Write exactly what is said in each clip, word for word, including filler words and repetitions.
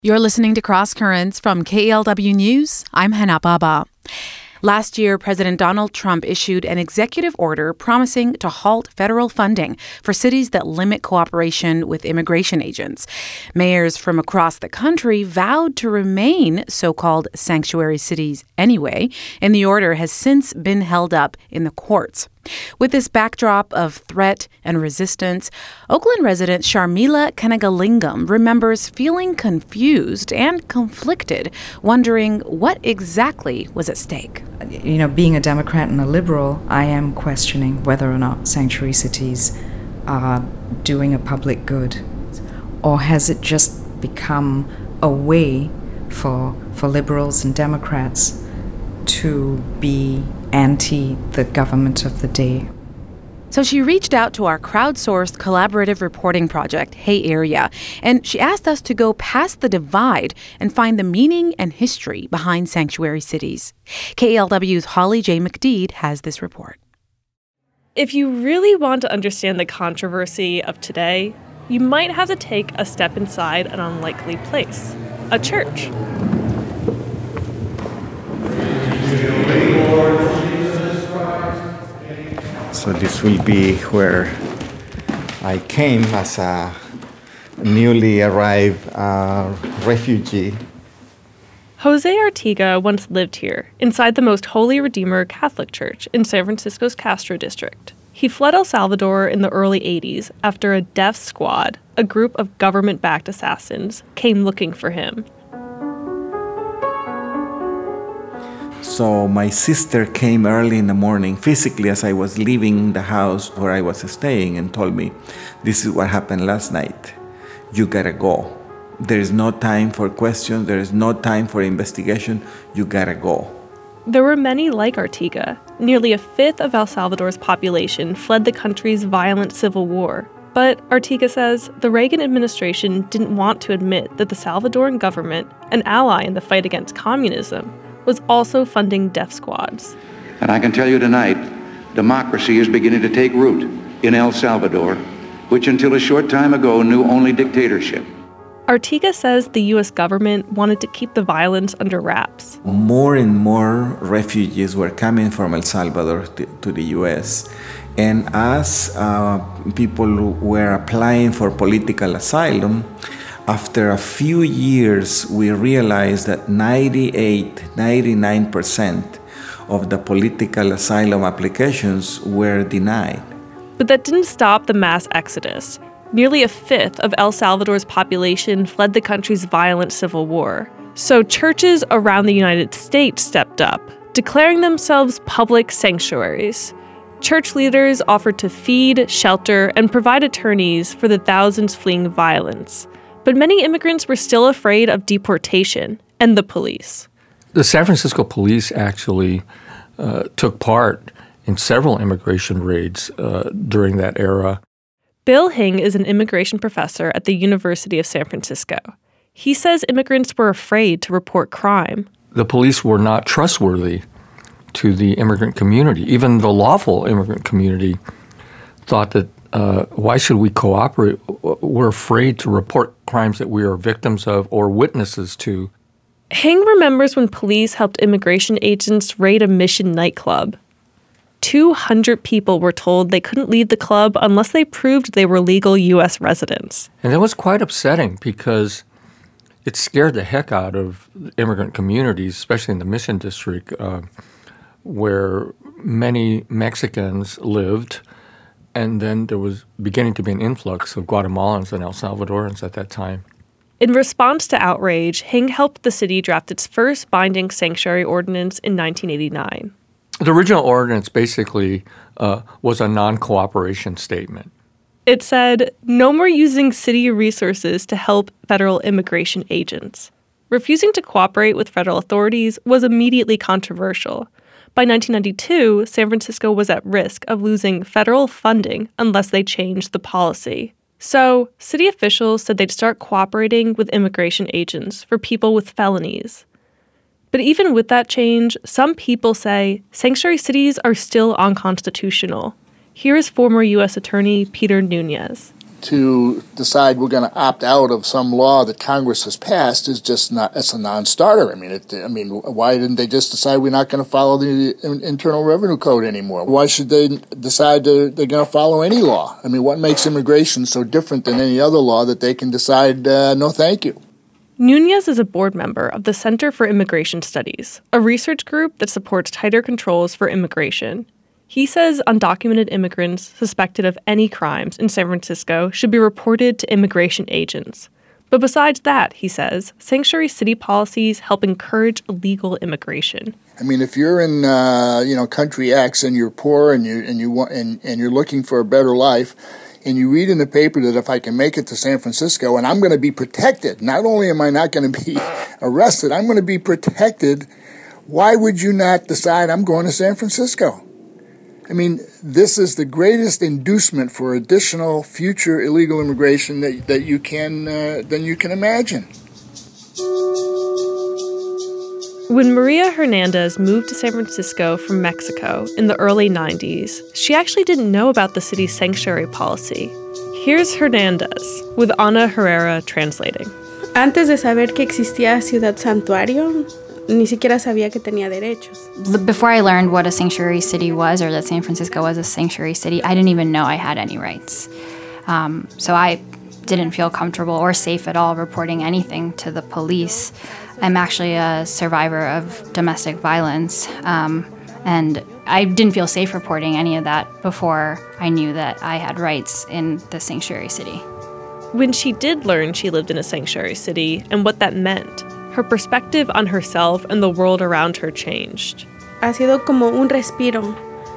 You're listening to Cross Currents from K E L W News. I'm Hannah Baba. Last year, President Donald Trump issued an executive order promising to halt federal funding for cities that limit cooperation with immigration agents. Mayors from across the country vowed to remain so-called sanctuary cities anyway, and the order has since been held up in the courts. With this backdrop of threat and resistance, Oakland resident Sharmila Kanagalingam remembers feeling confused and conflicted, wondering what exactly was at stake. You know, being a Democrat and a liberal, I am questioning whether or not sanctuary cities are doing a public good. Or has it just become a way for, for liberals and Democrats to be anti the government of the day? So she reached out to our crowdsourced collaborative reporting project, Hey Area, and she asked us to go past the divide and find the meaning and history behind sanctuary cities. K E L W's Holly J. McDeed has this report. If you really want to understand the controversy of today, you might have to take a step inside an unlikely place, a church. So this will be where I came as a newly arrived uh, refugee. Jose Artiga once lived here, inside the Most Holy Redeemer Catholic Church in San Francisco's Castro district. He fled El Salvador in the early eighties after a death squad, a group of government-backed assassins, came looking for him. So my sister came early in the morning, physically as I was leaving the house where I was staying, and told me, this is what happened last night. You gotta go. There is no time for questions. There is no time for investigation. You gotta go. There were many like Artiga. Nearly a fifth of El Salvador's population fled the country's violent civil war. But Artiga says the Reagan administration didn't want to admit that the Salvadoran government, an ally in the fight against communism, was also funding death squads. And I can tell you tonight, democracy is beginning to take root in El Salvador, which until a short time ago knew only dictatorship. Artiga says the U S government wanted to keep the violence under wraps. More and more refugees were coming from El Salvador to, to the U S. And as uh, people were applying for political asylum, after a few years, we realized that ninety-eight, ninety-nine percent of the political asylum applications were denied. But that didn't stop the mass exodus. Nearly a fifth of El Salvador's population fled the country's violent civil war. So churches around the United States stepped up, declaring themselves public sanctuaries. Church leaders offered to feed, shelter, and provide attorneys for the thousands fleeing violence. But many immigrants were still afraid of deportation and the police. The San Francisco police actually uh, took part in several immigration raids uh, during that era. Bill Hing is an immigration professor at the University of San Francisco. He says immigrants were afraid to report crime. The police were not trustworthy to the immigrant community. Even the lawful immigrant community thought that Uh, why should we cooperate? We're afraid to report crimes that we are victims of or witnesses to. Hing remembers when police helped immigration agents raid a Mission nightclub. two hundred people were told they couldn't leave the club unless they proved they were legal U S residents. And that was quite upsetting because it scared the heck out of immigrant communities, especially in the Mission district, uh, where many Mexicans lived. And then there was beginning to be an influx of Guatemalans and El Salvadorans at that time. In response to outrage, Hing helped the city draft its first binding sanctuary ordinance in nineteen eighty-nine. The original ordinance basically uh, was a non-cooperation statement. It said, no more using city resources to help federal immigration agents. Refusing to cooperate with federal authorities was immediately controversial. By nineteen ninety-two, San Francisco was at risk of losing federal funding unless they changed the policy. So, city officials said they'd start cooperating with immigration agents for people with felonies. But even with that change, some people say sanctuary cities are still unconstitutional. Here is former U S Attorney Peter Nunes. to decide we're going to opt out of some law that Congress has passed is just not, it's a non-starter. I mean, it, I mean, why didn't they just decide we're not going to follow the Internal Revenue Code anymore? Why should they decide to, they're going to follow any law? I mean, what makes immigration so different than any other law that they can decide, uh, no thank you? Nunez is a board member of the Center for Immigration Studies, a research group that supports tighter controls for immigration. He says undocumented immigrants suspected of any crimes in San Francisco should be reported to immigration agents. But besides that, he says, sanctuary city policies help encourage illegal immigration. I mean, if you're in, uh, you know, country X and you're poor and you and you want and, and you're looking for a better life, and you read in the paper that if I can make it to San Francisco and I'm going to be protected, not only am I not going to be arrested, I'm going to be protected. Why would you not decide I'm going to San Francisco? I mean, this is the greatest inducement for additional future illegal immigration that, that you can uh, than you can imagine. When Maria Hernandez moved to San Francisco from Mexico in the early nineties, she actually didn't know about the city's sanctuary policy. Here's Hernandez with Ana Herrera translating. Antes de saber que existía Ciudad Santuario, ni siquiera sabía que tenía derechos. Before I learned what a sanctuary city was, or that San Francisco was a sanctuary city, I didn't even know I had any rights. Um, so I didn't feel comfortable or safe at all reporting anything to the police. I'm actually a survivor of domestic violence, um, and I didn't feel safe reporting any of that before I knew that I had rights in the sanctuary city. When she did learn she lived in a sanctuary city and what that meant, her perspective on herself and the world around her changed. Ha sido como un respiro,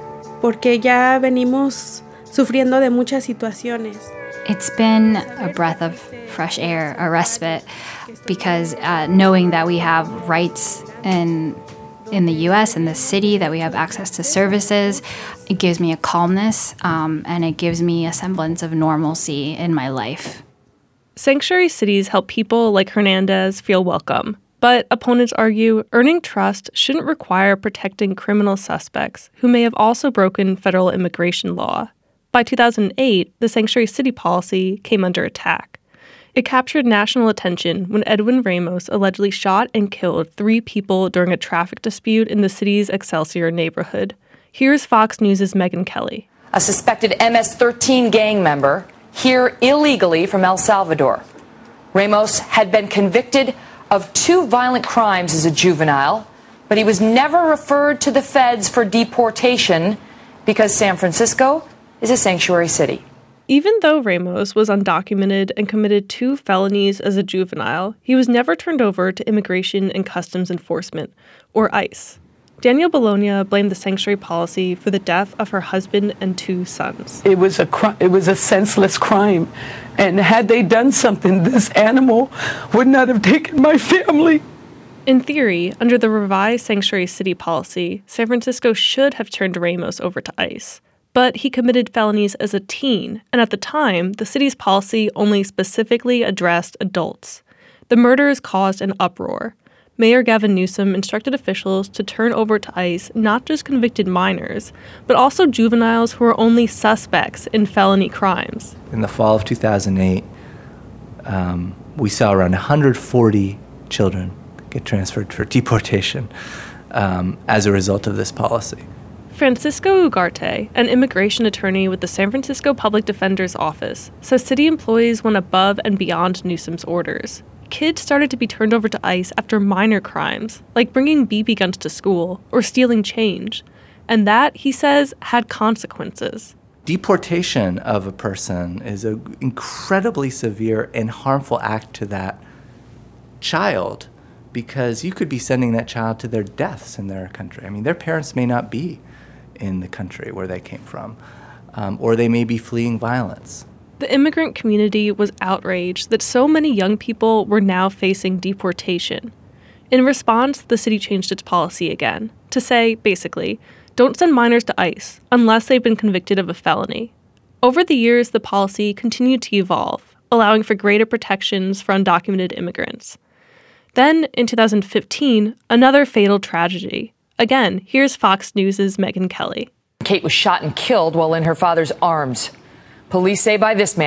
porque ya venimos sufriendo de muchas situaciones. It's been a breath of fresh air, a respite, because uh, knowing that we have rights in in the U S, in the city, that we have access to services, it gives me a calmness, um, and it gives me a semblance of normalcy in my life. Sanctuary cities help people like Hernandez feel welcome, but opponents argue earning trust shouldn't require protecting criminal suspects who may have also broken federal immigration law. By two thousand eight, the sanctuary city policy came under attack. It captured national attention when Edwin Ramos allegedly shot and killed three people during a traffic dispute in the city's Excelsior neighborhood. Here's Fox News' Megyn Kelly. A suspected M S thirteen gang member here illegally from El Salvador. Ramos had been convicted of two violent crimes as a juvenile, but he was never referred to the feds for deportation because San Francisco is a sanctuary city. Even though Ramos was undocumented and committed two felonies as a juvenile, he was never turned over to Immigration and Customs Enforcement, or ICE. Danielle Bologna blamed the sanctuary policy for the death of her husband and two sons. It was a cr- it was a senseless crime, and had they done something, this animal would not have taken my family. In theory, under the revised sanctuary city policy, San Francisco should have turned Ramos over to ICE. But he committed felonies as a teen, and at the time, the city's policy only specifically addressed adults. The murders caused an uproar. Mayor Gavin Newsom instructed officials to turn over to ICE not just convicted minors, but also juveniles who are only suspects in felony crimes. In the fall of two thousand eight, um, we saw around one hundred forty children get transferred for deportation um, as a result of this policy. Francisco Ugarte, an immigration attorney with the San Francisco Public Defender's Office, says city employees went above and beyond Newsom's orders. Kids started to be turned over to ICE after minor crimes, like bringing B B guns to school or stealing change. And that, he says, had consequences. Deportation of a person is an incredibly severe and harmful act to that child, because you could be sending that child to their deaths in their country. I mean, their parents may not be in the country where they came from, um, or they may be fleeing violence. The immigrant community was outraged that so many young people were now facing deportation. In response, the city changed its policy again to say, basically, don't send minors to ICE unless they've been convicted of a felony. Over the years, the policy continued to evolve, allowing for greater protections for undocumented immigrants. Then, in two thousand fifteen, another fatal tragedy. Again, here's Fox News' Megyn Kelly. Kate was shot and killed while in her father's arms. Police say by this man,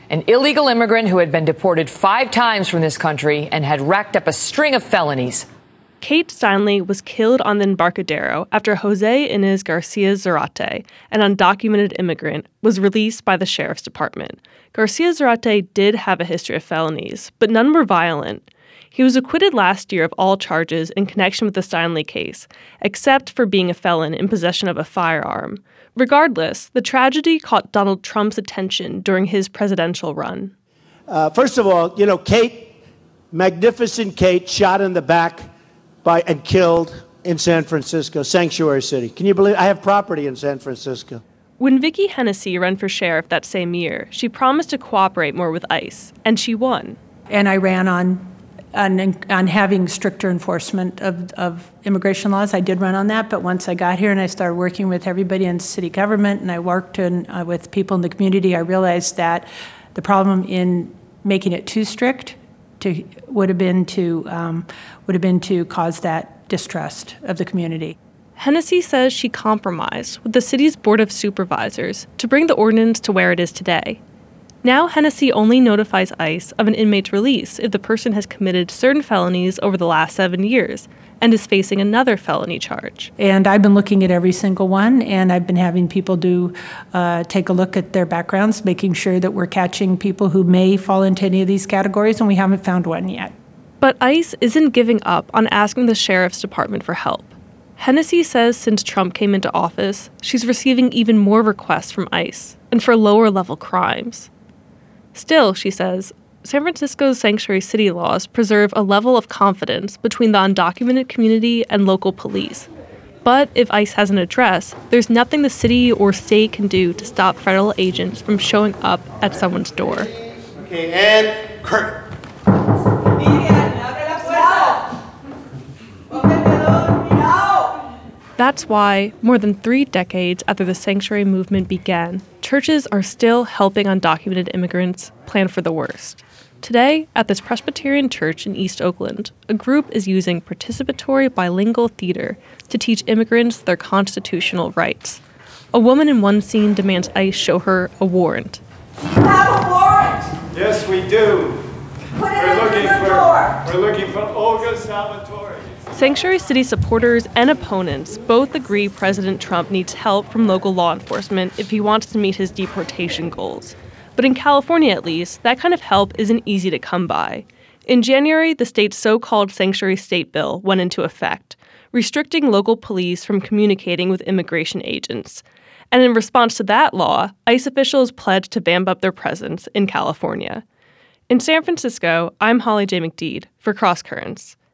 an illegal immigrant who had been deported five times from this country and had racked up a string of felonies. Kate Steinle was killed on the Embarcadero after Jose Inez Garcia Zarate, an undocumented immigrant, was released by the sheriff's department. Garcia Zarate did have a history of felonies, but none were violent. He was acquitted last year of all charges in connection with the Steinle case, except for being a felon in possession of a firearm. Regardless, the tragedy caught Donald Trump's attention during his presidential run. Uh, first of all, you know, Kate, magnificent Kate, shot in the back by and killed in San Francisco, Sanctuary City. Can you believe? I have property in San Francisco. When Vicki Hennessy ran for sheriff that same year, she promised to cooperate more with ICE, and she won. And I ran on on, on having stricter enforcement of, of immigration laws. I did run on that, but once I got here and I started working with everybody in city government and I worked in, uh, with people in the community, I realized that the problem in making it too strict to, would have been to um, would have been to cause that distrust of the community. Hennessy says she compromised with the city's Board of Supervisors to bring the ordinance to where it is today. Now Hennessy only notifies ICE of an inmate's release if the person has committed certain felonies over the last seven years and is facing another felony charge. And I've been looking at every single one, and I've been having people do uh, take a look at their backgrounds, making sure that we're catching people who may fall into any of these categories, and we haven't found one yet. But ICE isn't giving up on asking the sheriff's department for help. Hennessy says since Trump came into office, she's receiving even more requests from ICE, and for lower-level crimes. Still, she says, San Francisco's sanctuary city laws preserve a level of confidence between the undocumented community and local police. But if ICE has an address, there's nothing the city or state can do to stop federal agents from showing up at someone's door. Okay, and curtain. That's why, more than three decades after the sanctuary movement began, churches are still helping undocumented immigrants plan for the worst. Today, at this Presbyterian church in East Oakland, a group is using participatory bilingual theater to teach immigrants their constitutional rights. A woman in one scene demands ICE show her a warrant. Do you have a warrant? Yes, we do. Put it we're looking the for, door. We're looking for Olga Salvatore. Sanctuary City supporters and opponents both agree President Trump needs help from local law enforcement if he wants to meet his deportation goals. But in California, at least, that kind of help isn't easy to come by. In January, the state's so-called Sanctuary State Bill went into effect, restricting local police from communicating with immigration agents. And in response to that law, ICE officials pledged to vamp up their presence in California. In San Francisco, I'm Holly J. McDeed for Cross Currents.